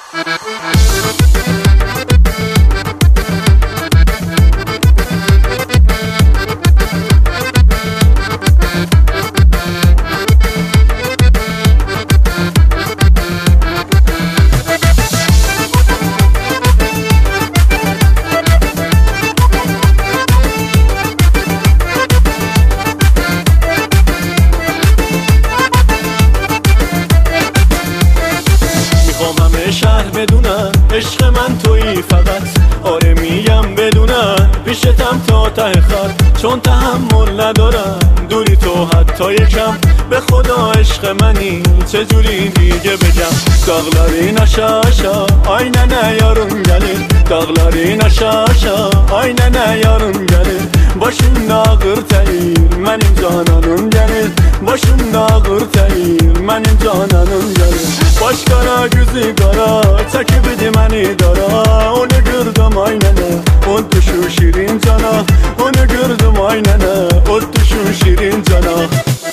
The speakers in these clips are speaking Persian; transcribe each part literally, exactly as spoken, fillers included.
شهر بدونن عشق من تویی فقط، آره میگم بدونن پیشتم تا ته خط، چون تحمل ندارم دوری تو حتی یکم، به خدا عشق منی چجوری دیگه بگم. Dağların aşağı aşağı aynen yarın gelir, Dağların aşağı aşağı aynen yarın gelir, başımda ağır teyir benim cananım gelir, başımda ağır teyir benim cananım gelir. Baş kara gözü kara çekip beni dara, onu gördüm aynene o düşü şirin cana, onu gördüm aynene o düşü şirin cana.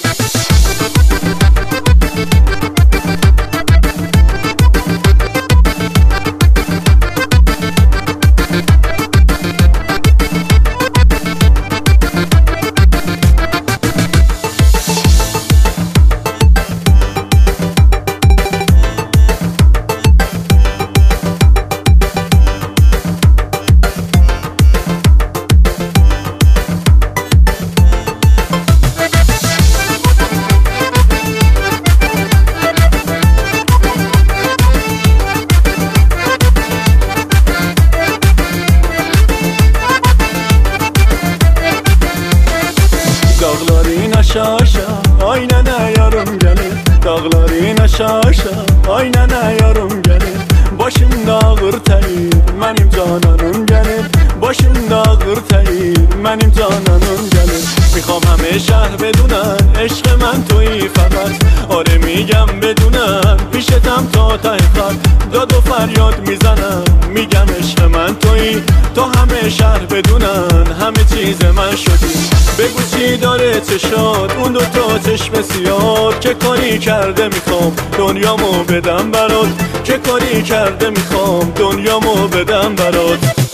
Dağların aşağı aşağı aynen yarım gelir, Dağların aşağı aşağı aynen yarım gelir, başımda ağır teyir benim cananım gelir, başımda ağır teyir benim cananım gelir. میخوام همه شهر بدونن عشق من تویی فقط، آره میگم بدونن پیشتم تا ته خط، داد و فریاد میزنم میگم عشق من تویی، تا همه شهر بدونن همه چیز من شدی. بگو چی داره چشات اون دوتا چشم سیاه، که کاری کرده میخوام دنیامو بدم برات، که کاری کرده میخوام دنیامو بدم برات.